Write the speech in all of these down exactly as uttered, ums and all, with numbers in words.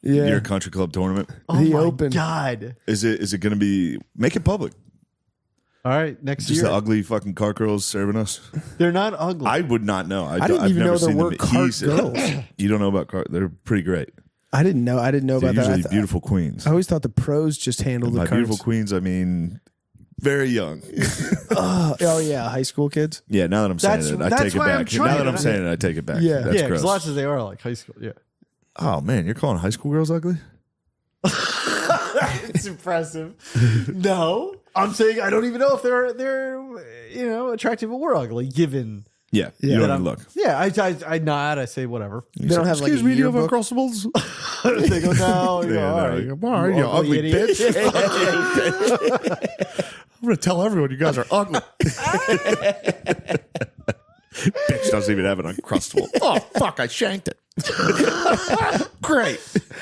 Yeah. New York Country Club tournament. Oh The my Open. God. Is it? Is it going to be? Make it public. All right, next Just year. the ugly fucking cart girls serving us. They're not ugly. I would not know. I, I didn't I've even never know there seen were them. cart He's- girls. You don't know about cart? They're pretty great. I didn't know. I didn't know They're about that. I, usually th- beautiful queens. I always thought the pros just handled By the carts. beautiful queens, I mean very young. Oh, oh yeah, high school kids. Yeah, now that I'm saying That's- it, I that's take it why I'm back. Now trying that to- I'm saying it, I take it back. Yeah. That's yeah, gross. because lots of they are like high school. Yeah. Oh man, you're calling high school girls ugly? It's impressive. No, I'm saying I don't even know if they're they're you know attractive or ugly. Given Yeah, Yeah. you that don't I'm- even look. yeah, I, I I nod. I say whatever. You They don't say, have, like, Excuse a me, do you have yearbook? Uncrustables? They go no, you Yeah, know, no, all right, you go, "All right, you ugly idiot." bitch. I'm gonna tell everyone you guys are ugly. Bitch doesn't even have an Uncrustable. Oh fuck! I shanked it. Great.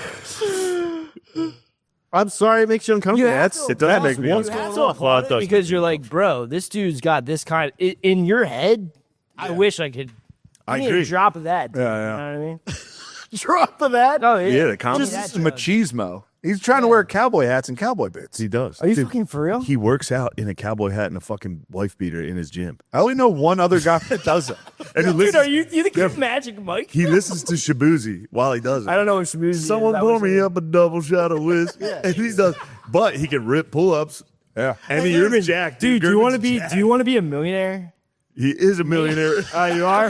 I'm sorry, it makes you uncomfortable. You have That's to- it does make me You uncomfortable. have to applaud it because you're like, bro, this dude's got this kind. In, in your head, I wish I could. I give me agree. A drop of that. Yeah, yeah. You know what I mean? Drop of that. No, yeah. Yeah, the comment. Just- This is machismo. He's trying to wear cowboy hats and cowboy boots. He does. Are you Dude, fucking for real? He works out in a cowboy hat and a fucking wife beater in his gym. I only know one other guy that does that. And he Dude, listens, are you you think you're Magic Mike? he listens to Shabuzi while he does it. I don't know what Shabuzi is. Someone That pour was me it. up a double shot of whiskey. And he does. But he can rip pull-ups. Yeah. And he is jacked. Dude, do you want to be? German's Do you want to be a millionaire? He is a millionaire. Oh, you are.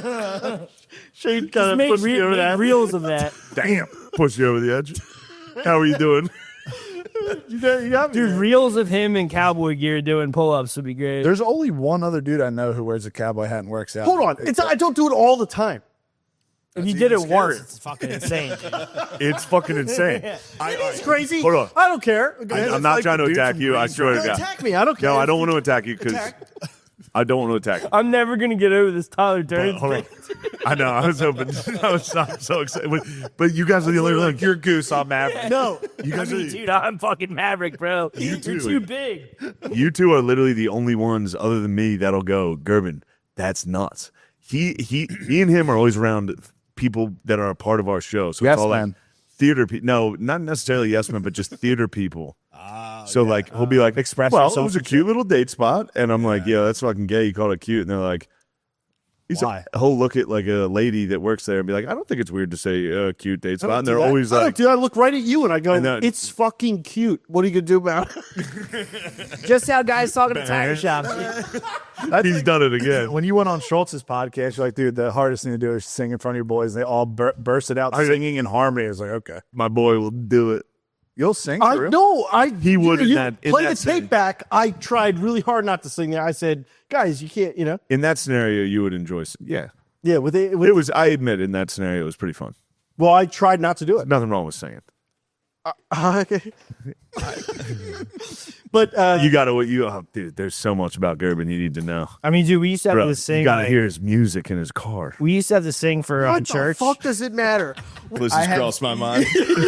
Shane kind of Make, pushed re- me over make that. reels of that, Damn. Push you over the edge. How are you doing? You got, you got me dude. there. Reels of him in cowboy gear doing pull-ups would be great. There's only one other dude I know who wears a cowboy hat and works out. Hold on, it's I don't do it all the time. if you did it once, it's fucking insane. Dude. It's fucking insane. I, It's crazy. Hold on. I don't care. I, I'm not trying to attack you. I swear to Don't God. attack me. I don't care. No, I don't want to attack you because Attack. I don't want to attack you. I'm never gonna get over this Tyler Durden. Hold on. I know. I was hoping. I was so, so excited. But, but you guys are the only like you're Goose. I'm Maverick. No. You I guys mean, are. dude, I'm fucking Maverick, bro. You You're too. too big. You two are literally the only ones other than me that'll go, Gerben, that's nuts. He he he and him are always around people that are a part of our show. So Yes it's all Man. like theater people. No, not necessarily yes men, but just theater people. So like he'll be like, Express well, it yourself was a and cute little date spot, and I'm like, yeah, that's fucking gay. You called it cute, and they're like, he's Why? like, he'll look at like a lady that works there and be like, I don't think it's weird to say uh, cute date spot, and they're always I don't like, do that. I look right at you and I go, I know. it's fucking cute. What are you going to do about it? Just how guys talking to tire shops. he's done it again. When you went on Schultz's podcast, you're like, dude, the hardest thing to do is sing in front of your boys. They all bur- bursted out I- singing in harmony. It's like, okay, My boy will do it. you'll sing. I for real? no, I He would in you that- in play that the tape setting. back. I tried really hard not to sing there. I said, guys, you can't, you know. In that scenario, you would enjoy. s- Yeah, Yeah, with it, with, it was. I admit, in that scenario, it was pretty fun. well, I tried not to do it. Nothing wrong with singing. Okay. But uh, You got to. You, oh, dude. There's so much about Gerben you need to know. I mean, dude, we used to have Bro, to sing. you got to like- hear his music in his car. We used to have to sing for uh, what church. the fuck does it matter? This I had- crossed my mind.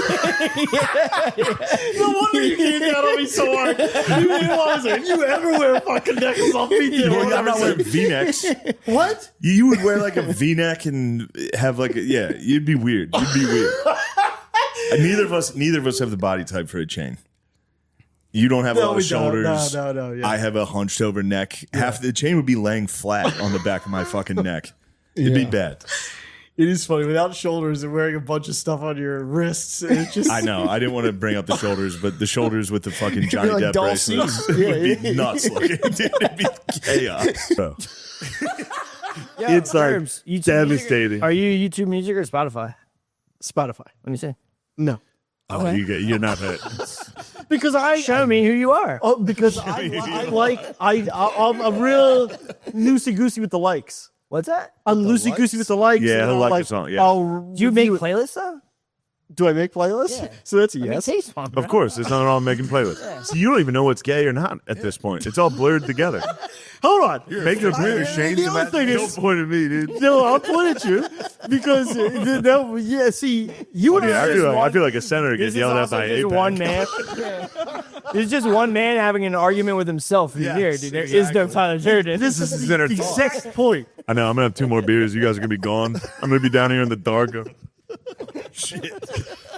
No wonder you came down on me so hard. You realize it. If you ever wear fucking necklace, I'll beat you. I'm not wearing V-necks. What? You, you would wear like a V-neck and have like a, yeah. You'd be weird. You'd be weird. And neither of us. Neither of us have the body type for a chain. You don't have a No, lot of we don't. shoulders. No, no, no, yeah. I have a hunched over neck. Half the chain would be laying flat on the back of my fucking neck. It'd be bad. It is funny without shoulders and wearing a bunch of stuff on your wrists. It's just I know. I didn't want to bring up the shoulders, but the shoulders with the fucking Johnny like Depp Dulcie. bracelets Yeah, would be yeah. nuts looking. Dude, it'd be chaos. Bro. Yo, It's like Germs, YouTube devastating. Music, are you YouTube Music or Spotify? Spotify. Let me see. No, Oh, you get, you're not that. because I Show me who you are. Oh, because I, I like I I'm a real loosey goosey with the likes. What's that? I'm loosey goosey with the likes. Yeah, and he'll I'll, like the song, yeah. I'll Do you make review it. playlists though? Do I make playlists? Yeah. So that's a I mean, yes. taste one, Of course, there's nothing wrong with making playlists. So you don't even know what's gay or not at this point. It's all blurred together. Hold on. Make it clear, Shane. The other thing Don't is, point at me, dude. no, I'll point at you because uh, the- no, yeah. See, you and Yeah, I I. feel like, I feel like a senator This gets is yelled at also by just Apex. one man. It's just one man having an argument with himself in Yes, here, dude. There is no Tyler Durden. This is the exact point. I know. I'm gonna have two more beers. You guys are gonna be gone. I'm gonna be down here in the dark. Shit.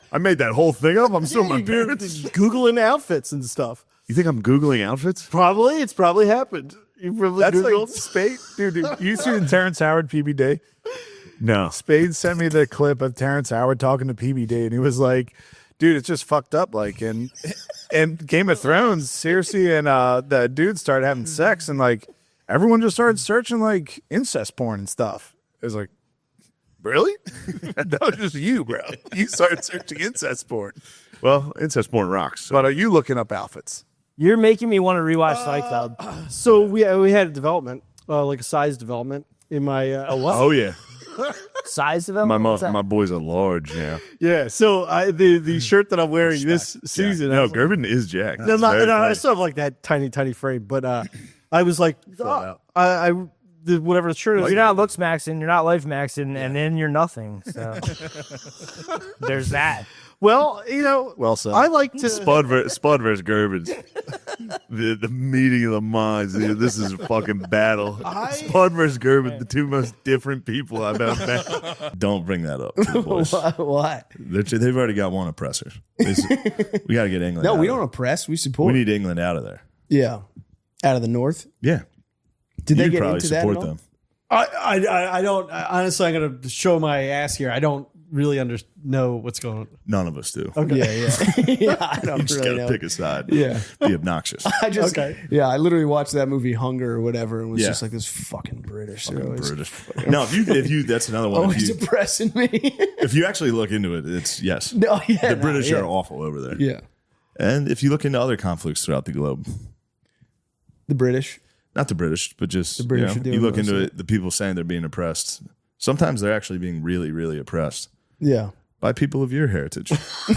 I made that whole thing up. I'm still my You're parents. Googling outfits and stuff. You think I'm Googling outfits? Probably. It's probably happened. You probably That's Googled. like Spade. Dude, dude, you see the Terrence Howard P B Day? No. Spade sent me the clip of Terrence Howard talking to P B D, and he was like, dude, it's just fucked up. Like, and, and Game of Thrones, Cersei and uh, the dude started having sex, and like, everyone just started searching like incest porn and stuff. It was like, really? That was just you, bro. You started searching incest porn. Well, incest porn rocks. But are you looking up outfits? You're making me want to rewatch Fight Club. So we we had a development, uh, like a size development in my. Uh, Oh, yeah. Size of them? My What's mo- that? my boys are large, yeah. Yeah. So I the the shirt that I'm wearing this season. I No, was like- Gervin is jacked. No, It's not, very no, I funny. still have like that tiny, tiny frame, but uh, I was like, oh, out. I, I the, whatever the shirt Well, is. you're not looks maxing, you're not life maxing, and then you're nothing. So there's that. Well, you know, Well said. I like to. Spud, ver- Spud versus Gervin. the, the meeting of the minds. Dude, this is a fucking battle. Spud versus Gervin, the two most different people I've ever met. Don't bring that up to the boys. What? They're, they've already got one oppressor. It's- we got to get England. No, out we of don't there. oppress. We We support. need England out of there. yeah. Out of the north. Yeah. Did they You'd get probably into that? support at all? them. I, I, I- I don't. I, honestly, I'm going to show my ass here. I don't really under, know what's going on. None of us do. Okay. Yeah, yeah. yeah, I You don't just really got to know. pick a side. Yeah. Be obnoxious. I just, Okay. yeah, I literally watched that movie Hunger or whatever, and was Yeah. just like this fucking British. They're always, British. No, if you if you that's another one. If always you, oppressing me. if you actually look into it, it's yes. no, yeah, The no, British yeah. are awful over there. Yeah, And if you look into other conflicts throughout the globe, the British. not the British, but just the British you, are know, doing you look most into of it, the people saying they're being oppressed. Sometimes they're actually being really, really oppressed Yeah. by people of your heritage.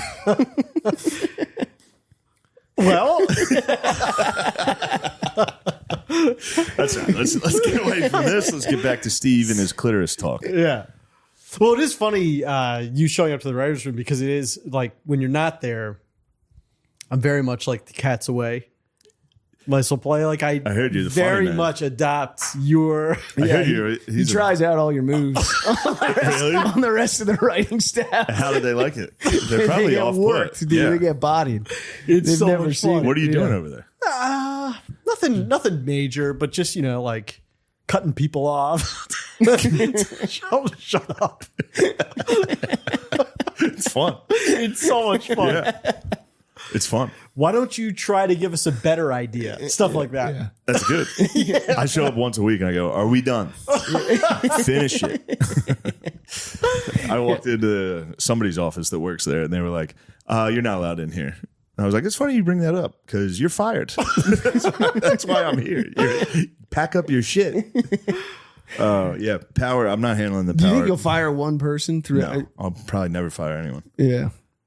Well, That's right. Let's let's get away from this. Let's get back to Steve and his clitoris talk. yeah. Well, it is funny uh, you showing up to the writers' room because it is like when you're not there. I'm very much like the cat's away. My soul play like I. I heard you're the funny very man. much adopt your. I Yeah, heard he- you're, He he's a- tries out all your moves really? on the rest of the writing staff. How did they like it? They're they probably get off worked, put. dude. Yeah. They get bodied. It's They've so never much seen fun. it. What are you Yeah. doing over there? Uh, nothing, nothing major, but just you know, like cutting people off. shut, shut up! It's fun. It's so much fun. Yeah. It's fun. Why don't you try to give us a better idea? Stuff like that. That's good. I show up once a week and I go, "Are we done? Finish it." I walked into somebody's office that works there, and they were like, uh, "You're not allowed in here." And I was like, "It's funny you bring that up because you're fired. That's why I'm here. You're, pack up your shit." Uh, yeah, power. I'm not handling the Do you power. think you'll fire one person through? no, I'll probably never fire anyone. Yeah.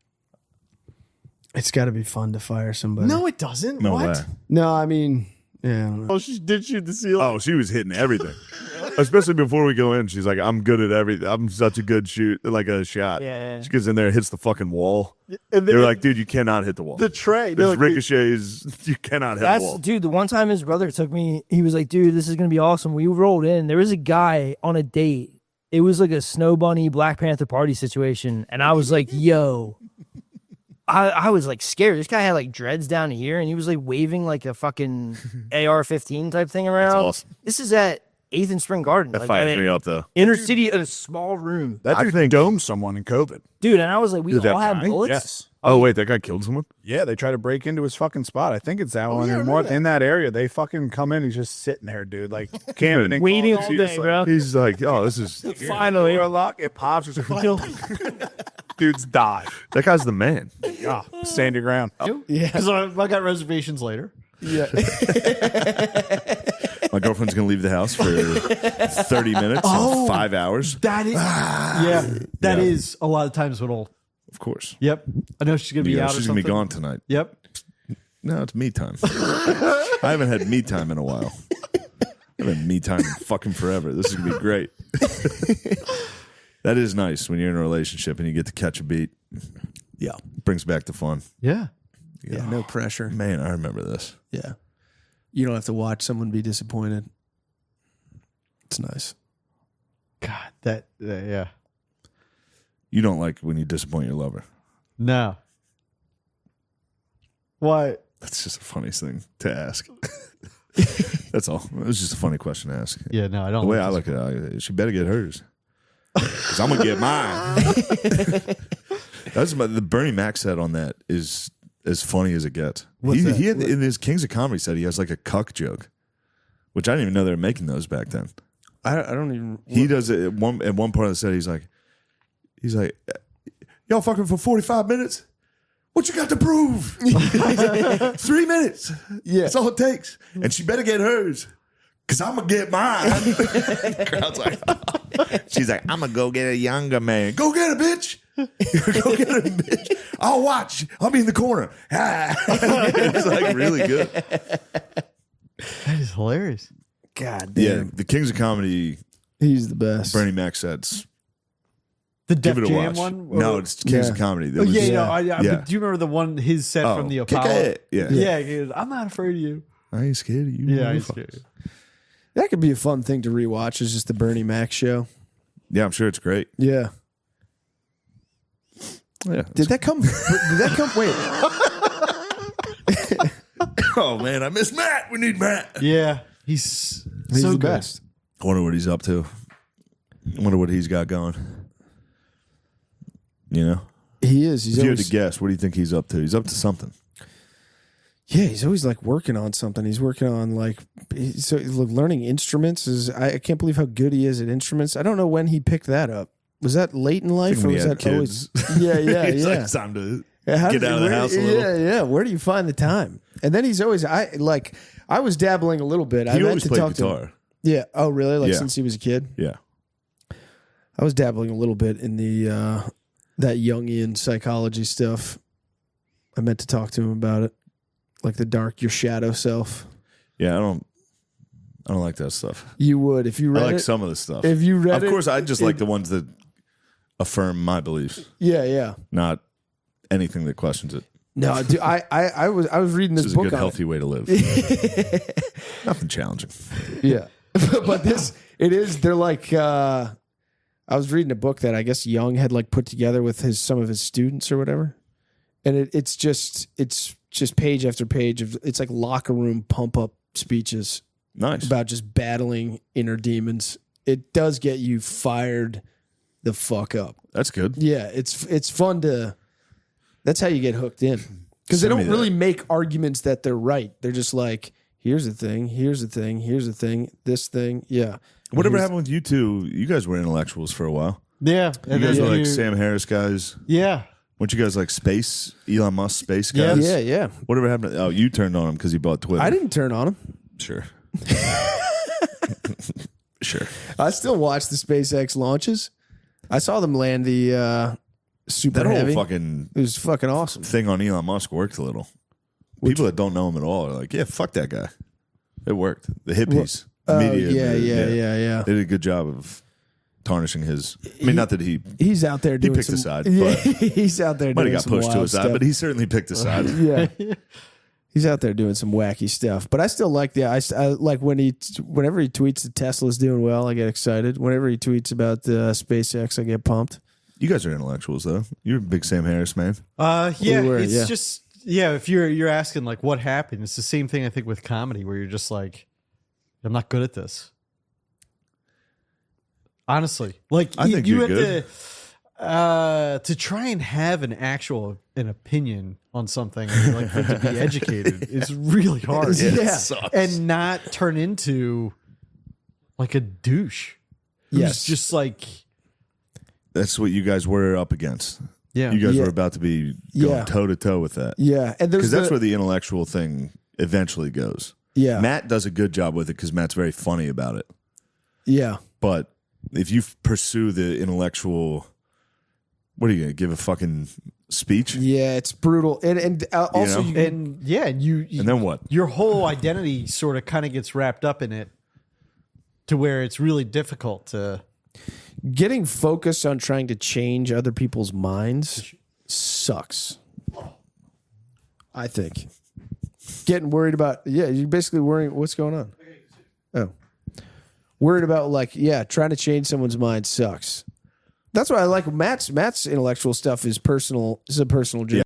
It's got to be fun to fire somebody. No, it doesn't. No what? way. no, I mean, yeah, I don't know. Oh, she did shoot the seal. Oh, she was hitting everything. Especially before we go in. She's like, I'm good at everything. I'm such a good shoot, like a shot. Yeah, yeah. She gets in there, hits the fucking wall. And then They're like, dude, you cannot hit the wall. the tray. This They're like, ricochets, you cannot hit the That's wall. dude. The one time his brother took me, he was like, "Dude, this is gonna be awesome." We rolled in. There was a guy on a date. It was like a Snow Bunny Black Panther party situation, and I was like, "Yo." I, I was like scared. This guy had like dreads down here, and he was like waving like a fucking A R fifteen type thing around. awesome. This is at eighth and Spring Garden, That like, fires I mean, me up, though. inner city in a small room, that I dude think- domed someone in COVID. dude. And I was like, we Did that all have guy? bullets. Yes. Oh, wait, that guy killed someone? Yeah, they try to break into his fucking spot. I think it's that one. yeah, I And remember more, that. in that area, they fucking come in. He's just sitting there, dude. Like, Can't can't Waiting all He's day, like- bro. He's like, oh, this is. Finally, a lock. It pops. It's like, dudes die. That guy's the man. Yeah, stand your ground. Yeah, Because I, I got reservations later. yeah. My girlfriend's gonna leave the house for thirty minutes, Oh. and five hours. That is, yeah, that Yeah. is a lot of times what will. Of course. Yep, I know she's gonna be You know, out. she's or gonna something. be gone tonight. Yep. No, it's me time. I haven't had me time in a while. I haven't had me time in fucking forever. This is gonna be great. That is nice when you're in a relationship and you get to catch a beat. Yeah, brings back the fun. Yeah. Yeah, no pressure. Man, I remember this. Yeah. You don't have to watch someone be disappointed. It's nice. God, that uh, yeah. You don't like when you disappoint your lover. No. What? That's just the funniest thing to ask. That's all. It was just a funny question to ask. Yeah, no, I don't. The way like I this. look at it, I, she better get hers. Because I'm going to get mine. That's my, the Bernie Mac set on that is as funny as it gets. What's He, that? he had, in his Kings of Comedy set, he has like a cuck joke, which I didn't even know they were making those back then. I, I don't even. He does it at one, at one part of the set. He's like, he's like, y'all fucking for forty-five minutes? What you got to prove? Three minutes. Yeah. That's all it takes. And she better get hers. Cause I'm gonna get mine. The crowd's like, oh. She's like, I'm gonna go get a younger man. Go get it, bitch. Go get it, bitch. I'll watch. I'll be in the corner. It's like really good. That is hilarious. God Yeah, damn. the Kings of Comedy, He's the best. Bernie Mac sets. The Give Def it a Jam watch. one? No, it's Kings Yeah. of Comedy. That Oh, was- yeah, yeah. yeah. I, I, Yeah. But do you remember the one, his set Oh, from the kick Apollo? it. Yeah. Yeah, he goes, I'm not afraid of you. I ain't scared of you. Yeah, I'm motherfucker. scared. That could be a fun thing to rewatch. Is just the Bernie Mac show. Yeah, I'm sure it's great. Yeah. Yeah. Did that come? Did that come? Wait. Oh man, I miss Matt. We need Matt. Yeah, he's, He's so the good. best. I wonder what he's up to. I wonder what he's got going. You know, He is. He's if you had always, to guess, what do you think he's up to? He's up to something. yeah, he's always like working on something. He's working on like he's, so look, learning instruments. Is I, I can't believe how good he is at instruments. I don't know when he picked that up. Was that late in life, Think or when was he had that kids. always? Yeah, yeah, It's yeah. like, it's time to Yeah, how get does- out of the where- house a little. Yeah, yeah. Where do you find the time? And then he's always I like I was dabbling a little bit. I He meant always to played talk to guitar. him. Yeah. Oh, really? Like Yeah. since he was a kid. Yeah. I was dabbling a little bit in the uh, that Jungian psychology stuff. I meant to talk to him about it, like the dark, your shadow self. Yeah, I don't I don't like that stuff. You would if you I read like it. some of the stuff. If you read of it, course, I just it- like the ones that affirm my beliefs, Yeah, yeah. not anything that questions it. No, dude, I, I, I was, I was reading This this, is a book good, on healthy way to live. Nothing challenging. it. Yeah, but this, it is. They're like. Uh, I was reading a book that I guess Jung had like put together with his some of his students or whatever, and it, it's just it's just page after page of it's like locker room pump up speeches Nice. about just battling inner demons. It does get you fired the fuck up. That's good. Yeah, it's it's fun to. That's how you get hooked in because they Send me don't really that. make arguments that they're right. They're just like, here's the thing, here's the thing, here's the thing, this thing. Yeah. Whatever Here's- happened with you two? You guys were intellectuals for a while. Yeah. You And guys then were like you- Sam Harris guys. Yeah. Weren't you guys like space, Elon Musk space Yeah. guys? Yeah, yeah. Whatever happened? To, oh, you turned on him because he bought Twitter. I didn't turn on him. Sure. Sure. I still watch the SpaceX launches. I saw them land the uh, super That whole heavy. fucking It was fucking awesome. thing on Elon Musk worked a little. People that don't know him at all are like, yeah, fuck that guy. It worked. The hippies, the Oh, media. yeah, the- yeah, yeah, yeah. They did a good job of tarnishing his. I mean, not that he He's out there doing picked some. a side, Yeah, but- he's out there might doing have got some pushed to wild his side, stuff. but he certainly picked a side. Yeah. He's out there doing some wacky stuff, but I still like the I, I like when he whenever he tweets that Tesla's doing well, I get excited. Whenever he tweets about uh, SpaceX, I get pumped. You guys are intellectuals, though. You're a big Sam Harris man. Uh, yeah, We were, it's yeah. just yeah. If you're you're asking like what happened, it's the same thing I think with comedy, where you're just like, I'm not good at this. Honestly, like I you, think you you're have good. to uh, to try and have an actual an opinion on something, and, like for it to be educated, it's really hard. Yeah. It sucks. and not turn into like a douche. Who's Yes. just like That's what you guys were up against. yeah. You guys Yeah. were about to be going Yeah. toe to toe with that. Yeah, and there's Because that's the- where the intellectual thing eventually goes. yeah, Matt does a good job with it because Matt's very funny about it. yeah, But if you f- pursue the intellectual, what are you going to give a fucking speech? yeah. It's brutal, and and uh, You also know? you, and yeah, and you, you And then what? your whole identity sort of kind of gets wrapped up in it to where it's really difficult to getting focused on trying to change other people's minds sucks. I think getting worried about yeah, you're basically worrying what's going on. Oh, worried about like yeah, trying to change someone's mind sucks. That's why I like Matt's Matt's intellectual stuff is personal. Is a personal journey.